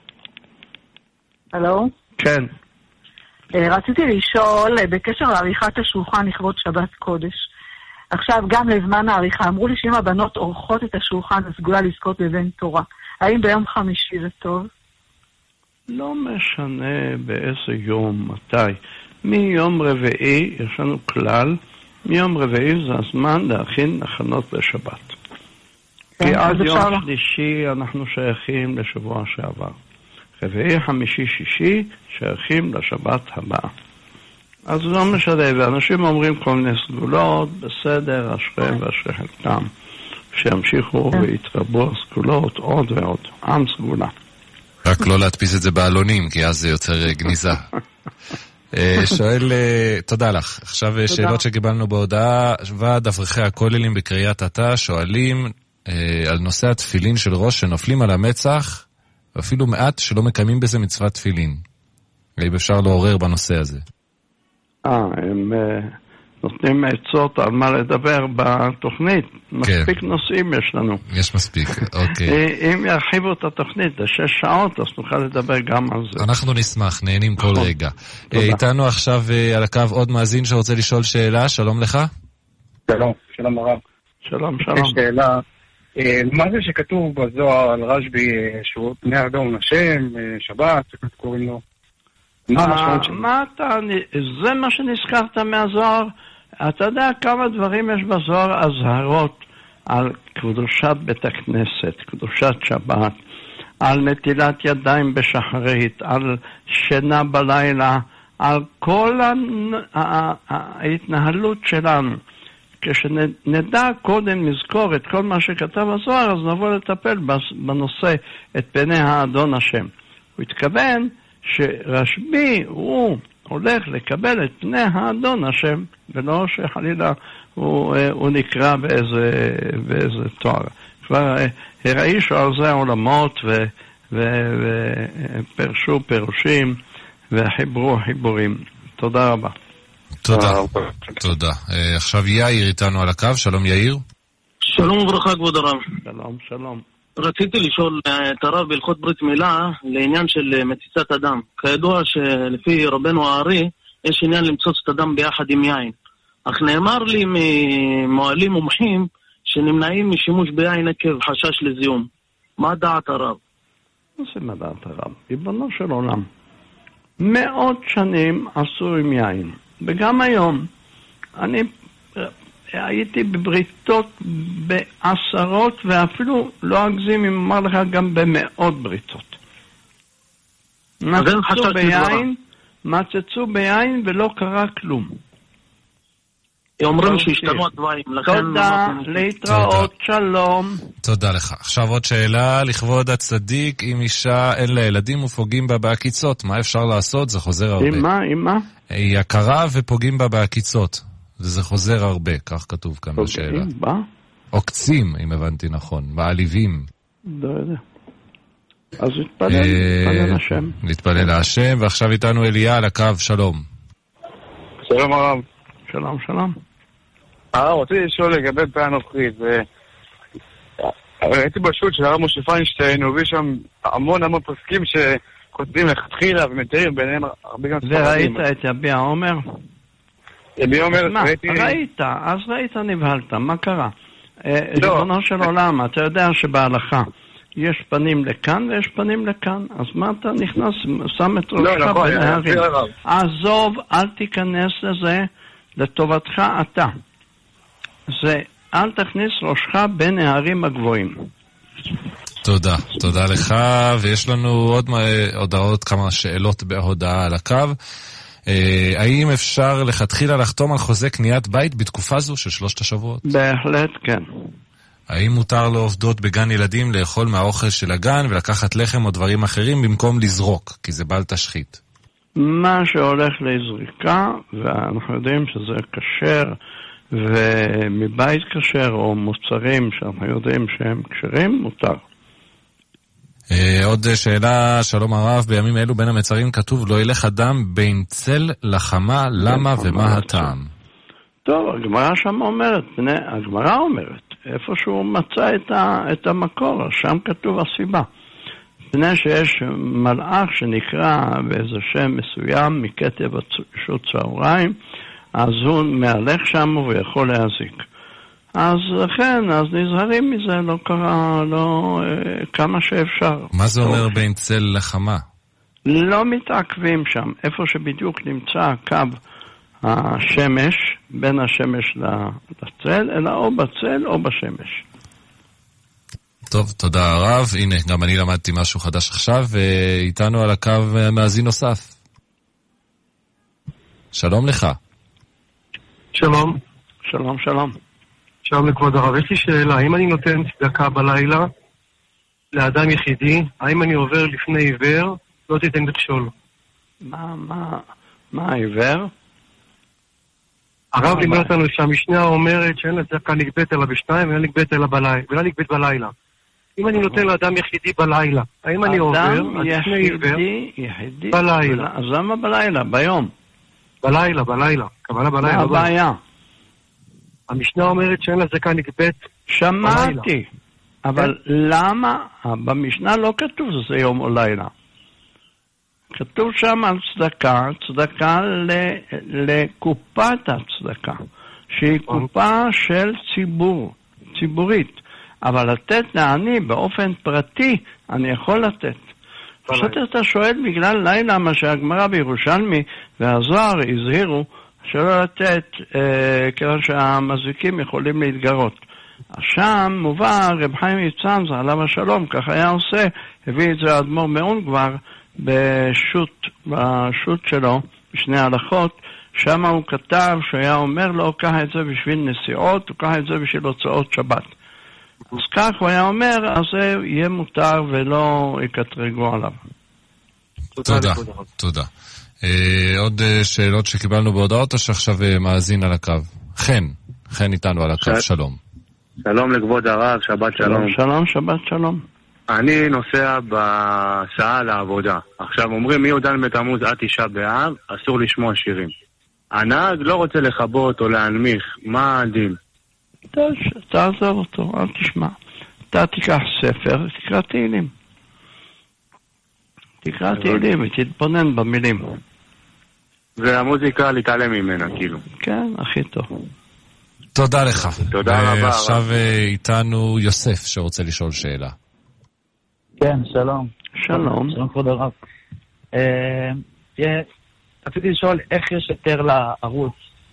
Speaker 20: הלו?
Speaker 3: כן.
Speaker 20: רציתי לשאול בקשר לעריכת השולחן לכבוד שבת קודש. עכשיו גם לזמן העריכה אמרו לי שאם הבנות עורכות את השולחן הסגולה לזכות בבן תורה. האם ביום חמישי זה טוב?
Speaker 3: לא משנה באיזה יום, מתי. מיום רביעי יש לנו כלל, מיום רביעי זה הזמן להכין הכנות לשבת. כי עד יום שלישי אנחנו שייכים לשבוע שעבר. רביעי, חמישי, שישי שייכים לשבת הבאה. אז לא משנה, ואנשים אומרים כל מיני סגולות, בסדר, אשריהם ואשרי חלקם, שימשיכו ויתרבו הסגולות עוד ועוד. עם סגולה.
Speaker 2: רק לא להדפיס את זה בעלונים, כי אז זה יוצר גניזה. שואל, תודה לך. עכשיו שאלות שקיבלנו בהודעה, ועד אברכי הכוללים בקריית אתא שואלים על נושא התפילין של ראש שנופלים על המצח, ואפילו מעט שלא מקיימים בזה מצוות תפילין. ואם אפשר לעורר בנושא הזה.
Speaker 3: הם נותנים עצות על מה לדבר בתוכנית. מספיק נושאים יש לנו.
Speaker 2: יש מספיק, אוקיי.
Speaker 3: אם ירחיבו את התוכנית ל6 שעות, אז נוכל לדבר גם על זה.
Speaker 2: אנחנו נשמח, נהנים כל רגע. איתנו עכשיו על הקו עוד מאזין שרוצה לשאול שאלה. שלום לך.
Speaker 21: שלום, שלום הרב.
Speaker 3: שלום, שלום.
Speaker 21: יש שאלה. מה זה שכתוב בזוהר על רשב"י שהוא פני אדום השם, שבת, קוראים לו?
Speaker 3: מה אתה, זה מה שנזכרת מהזוהר? אתה יודע כמה דברים יש בזוהר אזהרות על קדושת בית הכנסת, קדושת שבת, על נטילת ידיים בשחרית, על שינה בלילה, על כל ההתנהלות שלנו. כשנדע קודם נזכור את כל מה שכתב הזוהר, אז נבוא לטפל בנושא את פני האדון השם. הוא התכוון שרשב"י הוא הולך לקבל את פני האדון השם, ולא שחלילה הוא נקרא באיזה תואר. כבר הראישו על זה עולמות ופרשו פירושים וחיברו חיבורים. תודה רבה.
Speaker 2: תודה. עכשיו יאיר איתנו על הקו. שלום יאיר.
Speaker 22: שלום וברכה כבוד הרב.
Speaker 3: שלום, שלום.
Speaker 22: רציתי לשאול את הרב בהלכות ברית מילה לעניין של מציצת אדם. כידוע שלפי רבנו הארי יש עניין למצוץ את אדם ביחד עם יין. אך נאמר לי ממועלים מומחים שנמנעים משימוש ביין עקב חשש לזיהום. מה דעת הרב?
Speaker 3: זה מדעת הרב. ריבונו של עולם. 100 שנים עשו עם יין. וגם היום, אני הייתי בבריתות בעשרות, ואפילו לא אגזים אם אומר לך גם במאות בריתות. מצצו ביין ולא קרה כלום.
Speaker 22: אומרים שהשתנו הדברים.
Speaker 3: תודה, להתראות, שלום.
Speaker 2: תודה לך. עכשיו עוד שאלה לכבוד הצדיק. אם אישה אין לה ילדים ופוגעים בה בעקיצות, מה אפשר לעשות? זה חוזר הרבה.
Speaker 3: עם מה?
Speaker 2: היא יקרה ופוגעים בה בעקיצות. וזה חוזר הרבה, כך כתוב כאן בשאלה.
Speaker 3: פוגעים בה?
Speaker 2: עוקצים, אם הבנתי נכון. מעליבים.
Speaker 3: לא יודע. אז להתפלל השם.
Speaker 2: להתפלל השם, ועכשיו איתנו אליה על הקו, שלום.
Speaker 21: שלום הרב.
Speaker 3: שלום, שלום.
Speaker 21: רציתי לשאול לגבי פאה נוכרית. הייתי בשו"ת של הרב משה פיינשטיין, הוא הביא שם המון פוסקים שכותבים לכתחילה ומתארים ביניהם הרבה גם ספרדים.
Speaker 3: וראית את יביע עומר?
Speaker 21: יביע עומר,
Speaker 3: ראית, נבהלת, מה קרה? ריבונו של עולם, אתה יודע שבהלכה יש פנים לכאן ויש פנים לכאן, אז מה אתה נכנס, שם את ראשך בין הערים? עזוב, אל תיכנס לזה, לטובתך אתה. זה, אל תכניס ראשך בין הערים הגבוהים.
Speaker 2: תודה, תודה לך, ויש לנו עוד כמה שאלות בהודעה על הקו. האם אפשר לכתחילה לחתום על חוזה קניית בית בתקופה זו של 3 השבועות?
Speaker 3: בהחלט כן.
Speaker 2: האם מותר לעובדות בגן ילדים לאכול מהאוכל של הגן ולקחת לחם או דברים אחרים במקום לזרוק, כי זה בל תשחית?
Speaker 3: מה שהולך לזריקה, ואנחנו יודעים שזה כשר, ומבית כשר או מוצרים שאנחנו יודעים שהם כשרים, מותר.
Speaker 2: עוד שאלה, שלום הרב, בימים אלו בין המצרים כתוב לא ילך אדם בין צל לחמה, למה ומה הטעם?
Speaker 3: טוב, הגמרא אומרת, איפה שהוא מצא את המקור, שם כתוב הסיבה. לפני שיש מלאך שנקרא באיזה שם מסוים מכתב שו"ת צהריים, אז הוא מהלך שם ויכול להזיק. אז לכן, אז נזהרים מזה, לא קרה, לא כמה שאפשר.
Speaker 2: מה זה אומר בין צל לחמה?
Speaker 3: לא מתעכבים שם, איפה שבדיוק נמצא קו השמש, בין השמש לצל, אלא או בצל או בשמש.
Speaker 2: טוב, תודה הרב. הנה, גם אני למדתי משהו חדש עכשיו, ואיתנו על הקו מאזין נוסף. שלום לך.
Speaker 21: שלום.
Speaker 3: שלום, שלום.
Speaker 21: שלום לכבוד הרב. יש לי שאלה, האם אני נותן צדקה בלילה לאדם יחידי, האם אני עובר לפני עיוור, לא תיתן מכשול?
Speaker 3: מה עיוור?
Speaker 21: הרב לימד אותנו שהמשנה אומרת שאין לצדקה נגבית אלא בשניים ואין נגבית אלא בלילה. אם אני נותן לאדם יחידי בלילה, האם אני עובר לפני עיוור בלילה?
Speaker 3: אז למה בלילה? ביום?
Speaker 21: בלילה. כוונה בלילה.
Speaker 3: מה הבעיה?
Speaker 21: המשנה אומרת שאין לצדקה נגבית.
Speaker 3: שמעתי. אבל למה? במשנה לא כתוב שזה יום או לילה. כתוב שם על צדקה לקופת הצדקה, שהיא קופה של ציבורית. אבל לתת לעני באופן פרטי, אני יכול לתת. פשוט אתה שואל בגלל לילה, מה שהגמרא בירושלמי והזוהר הזהירו, שלא לתת, כיוון שהמזיקים יכולים להתגרות. שם מובא רב חיים יצאנז, עליו השלום, כך היה עושה, הביא את זה אדמו"ר מאונגבר, בשו"ת שלו, בשני הלכות, שם הוא כתב שהיה אומר לו, קח את זה בשביל נסיעות, הוא קח את זה בשביל הוצאות שבת. אז כך הוא היה אומר, אז זה יהיה מותר ולא יקטרגו עליו.
Speaker 2: תודה. עוד שאלות שקיבלנו בהודעות, או שעכשיו מאזין על הקו? חן איתנו על הקו, שלום.
Speaker 21: שלום לכבוד הרב, שבת שלום.
Speaker 3: שלום, שבת שלום.
Speaker 21: אני נוסע בשעה לעבודה. עכשיו אומרים מי יודן בתמוז עד 9 באב, אסור לשמוע שירים. הנהג לא רוצה לחבות או להנמיך, מה הדין?
Speaker 3: תעזוב אותו, אל תשמע. אתה תיקח ספר, תקרא תהילים. תקרא תהילים ותתבונן במילים.
Speaker 21: והמוזיקה להתעלם ממנה, כאילו.
Speaker 3: כן, הכי טוב.
Speaker 2: תודה לך.
Speaker 21: תודה רבה.
Speaker 2: עכשיו איתנו יוסף שרוצה לשאול שאלה.
Speaker 4: כן, שלום.
Speaker 3: שלום.
Speaker 4: שלום כבוד הרב. רציתי לשאול איך יש יותר לערוץ.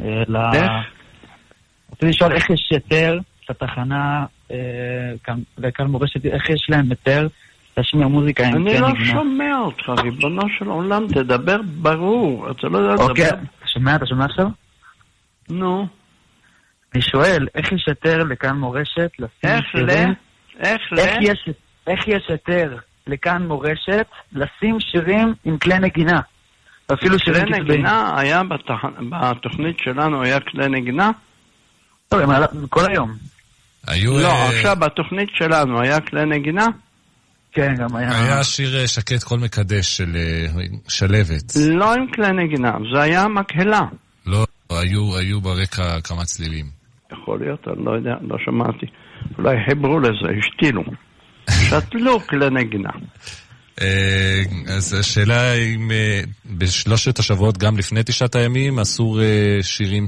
Speaker 4: רציתי לשאול איך יש יותר לתחנה לכאן מורשת, איך יש להם יותר להשמיע מוזיקה.
Speaker 3: אני לא שומע אותך, ריבונו של עולם, תדבר ברור. אתה לא יודע לדבר.
Speaker 4: אוקיי, אתה שומע עכשיו?
Speaker 3: נו.
Speaker 4: אני שואל, איך יש יותר לכאן מורשת לשים שירים? איך יש יותר לכאן מורשת לשים שירים עם כלי נגינה? אפילו שירים
Speaker 3: כלי נגינה היה בתוכנית שלנו, היה כלי נגינה?
Speaker 4: טוב, כל היום.
Speaker 3: לא, עכשיו בתוכנית שלנו היה כלי נגינה?
Speaker 4: כן, גם היה.
Speaker 2: היה שיר שקט כל מקדש של שלבת.
Speaker 3: לא עם כלי נגינה, זה היה מקהלה.
Speaker 2: לא, היו ברקע כמה צלילים.
Speaker 3: יכול להיות, אני לא יודע, לא שמעתי. אולי חברו לזה, השתילו. שתלו כלי נגינה.
Speaker 2: אז השאלה אם בשלושת השבועות, גם לפני 9 הימים, אסור שירים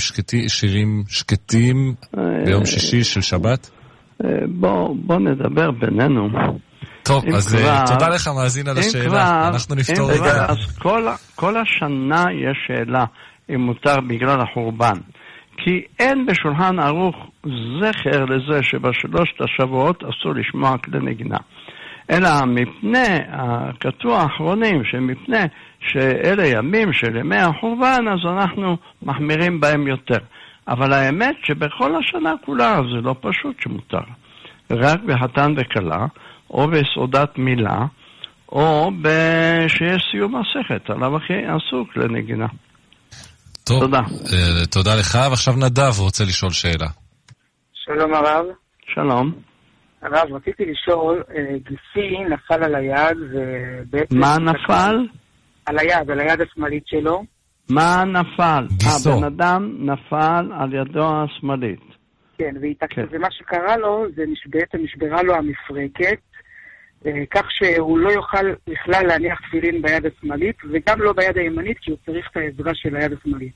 Speaker 2: שקטים ביום שישי של שבת?
Speaker 3: בוא נדבר בינינו.
Speaker 2: טוב, אז תודה לך מאזין על השאלה. אנחנו נפתור את זה.
Speaker 3: אז כל השנה יש שאלה אם מותר בגלל החורבן. כי אין בשולחן ערוך זכר לזה שבשלושת השבועות אסור לשמוע כלי נגינה. אלא מפני הכתוב האחרונים, שמפני שאלה ימים של ימי החורבן, אז אנחנו מחמירים בהם יותר. אבל האמת שבכל השנה כולה זה לא פשוט שמותר. רק בחתן וכלה, או בסעודת מילה, או שיש סיום מסכת, עליו הכי אסור כלי נגינה.
Speaker 2: טוב,
Speaker 3: תודה.
Speaker 2: תודה לך, ועכשיו נדב רוצה לשאול שאלה.
Speaker 5: שלום הרב.
Speaker 3: שלום.
Speaker 5: הרב, רציתי לשאול, גיסי נפל על היד ובעצם...
Speaker 3: מה נפל?
Speaker 5: על היד השמאלית שלו.
Speaker 3: מה נפל?
Speaker 2: גיסו.
Speaker 3: הבן אדם נפל על ידו השמאלית.
Speaker 5: כן, ומה שקרה לו, זה בעצם נשברה לו המפרקת, כך שהוא לא יוכל בכלל להניח תפילין ביד השמאלית, וגם לא ביד הימנית, כי הוא צריך את העזרה של היד השמאלית.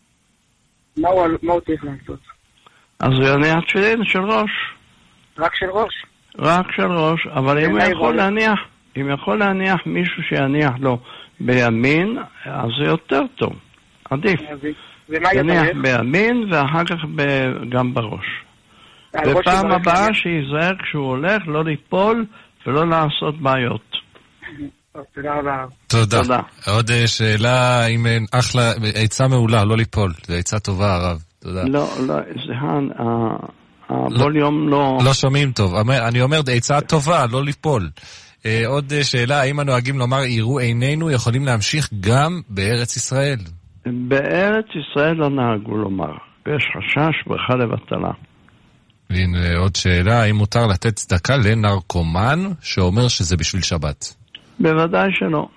Speaker 5: מה הוא צריך לעשות?
Speaker 3: אז הוא יניח תפילין של ראש.
Speaker 5: רק של ראש? רק
Speaker 3: של ראש, אבל אם הוא יכול להניח מישהו שיניח לו בימין, אז זה יותר טוב. עדיף. יניח בימין ואחר כך גם בראש. בפעם הבאה שיזהר כשהוא הולך לא ליפול ולא לעשות בעיות.
Speaker 5: תודה רבה.
Speaker 2: תודה. עוד שאלה, אם אחלה, עצה מעולה, לא ליפול. זו עצה טובה, הרב. תודה.
Speaker 3: לא, זהן, הווליום לא...
Speaker 2: לא שומעים טוב. אני אומר, עצה טובה, לא ליפול. עוד שאלה, האם הנוהגים לומר, יראו עינינו יכולים להמשיך גם בארץ ישראל?
Speaker 3: בארץ ישראל לא נהגו לומר. יש חשש ברכה לבטלה.
Speaker 2: והנה עוד שאלה, האם מותר לתת צדקה לנרקומן שאומר שזה בשביל שבת?
Speaker 3: בוודאי שלא.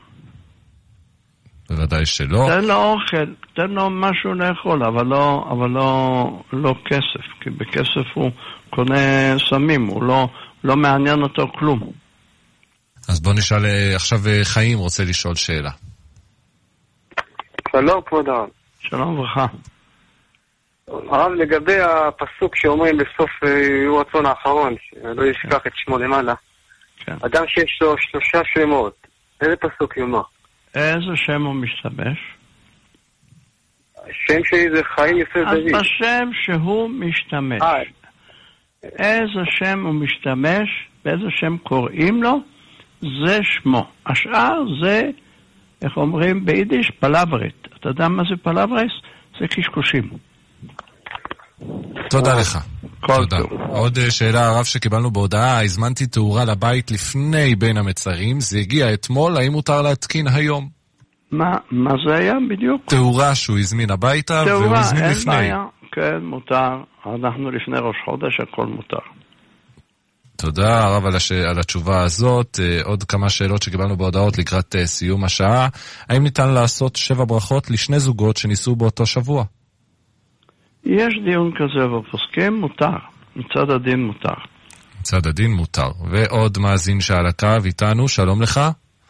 Speaker 2: בוודאי שלא.
Speaker 3: תן לו אוכל, תן לו משהו לאכול, אבל לא כסף, כי בכסף הוא קונה סמים, הוא לא מעניין אותו כלום.
Speaker 2: אז בוא נשאל, עכשיו חיים רוצה לשאול שאלה.
Speaker 5: שלום כבוד הרב.
Speaker 3: שלום וברכה.
Speaker 5: הרב, לגבי הפסוק שאומרים בסוף יהיו רצון האחרון, לא ישכח את שמו למעלה.
Speaker 3: כן.
Speaker 5: אדם שיש לו 3 שמות, איזה פסוק יאמר?
Speaker 3: איזה שם הוא משתמש?
Speaker 5: השם שלי זה חיים יוסף דוד.
Speaker 3: אז בשם שהוא משתמש. איזה שם הוא משתמש, באיזה שם קוראים לו, זה שמו. השאר זה, איך אומרים ביידיש, פלברית. אתה יודע מה זה פלברית? זה קשקושים.
Speaker 2: תודה לך. תודה. עוד שאלה, הרב שקיבלנו בהודעה, הזמנתי תאורה לבית לפני בין המצרים, זה הגיע אתמול, האם מותר להתקין היום?
Speaker 3: מה זה היה בדיוק?
Speaker 2: תאורה שהוא הזמין הביתה, והוא הזמין לפני.
Speaker 3: תאורה, אין בעיה, כן, מותר. אנחנו לפני ראש חודש, הכל מותר.
Speaker 2: תודה, הרב, על התשובה הזאת. עוד כמה שאלות שקיבלנו בהודעות לקראת סיום השעה. האם ניתן לעשות 7 ברכות לשני זוגות שניסו באותו שבוע?
Speaker 3: יש דיון כזה בפוסקים, מותר. מצד הדין מותר.
Speaker 2: מצד הדין מותר. ועוד מאזין שעל הקו איתנו, שלום לך.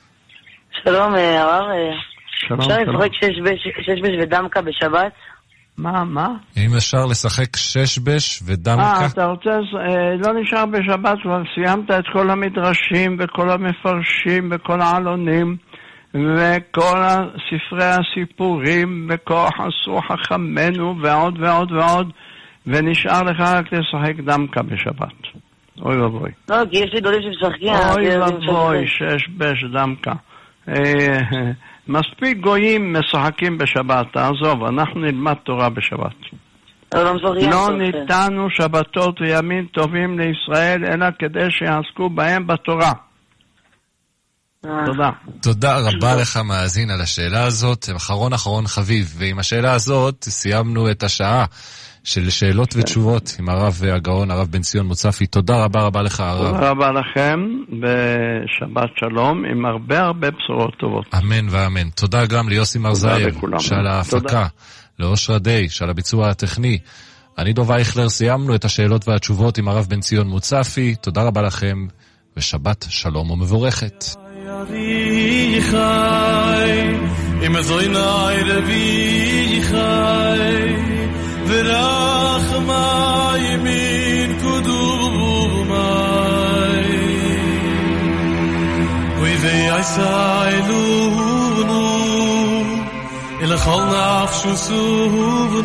Speaker 23: שלום, הרב.
Speaker 3: שלום,
Speaker 23: אפשר לפרק 6 בש ודמקה בשבת?
Speaker 3: מה?
Speaker 2: אם אפשר לשחק ששבש ודמקה.
Speaker 3: אתה רוצה, לא נשאר בשבת, כבר סיימת את כל המדרשים וכל המפרשים וכל העלונים וכל ספרי הסיפורים וכוח עשו חכמנו ועוד ועוד ועוד, ונשאר לך רק לשחק דמקה בשבת. אוי ובוי.
Speaker 4: לא, כי יש לי דודים שמשחקים.
Speaker 3: אוי ובוי, ששבש דמקה. מספיק גויים משחקים בשבת, תעזוב, אנחנו נלמד תורה בשבת. לא ניתנו שבתות וימים טובים לישראל, אלא כדי שיעסקו בהם בתורה. תודה.
Speaker 2: תודה רבה לך מאזין על השאלה הזאת, אחרון חביב, ועם השאלה הזאת סיימנו את השעה של שאלות ותשובות עם הרב הגאון, הרב בן ציון מוצפי. תודה רבה לך הרב.
Speaker 3: תודה רבה לכם, בשבת שלום, עם הרבה בשורות טובות.
Speaker 2: אמן ואמן. תודה גם ליוסי מרזאייב, שעל ההפקה, לאושרה די, שעל הביצוע הטכני. אני דוב אייכלר, סיימנו את השאלות והתשובות עם הרב בן ציון מוצפי. תודה רבה לכם, ושבת שלום ומבורכת. עם זוינאי רבי חי ורחמה ימין קדומי ויעשה אלונו אל כל נפש וסוב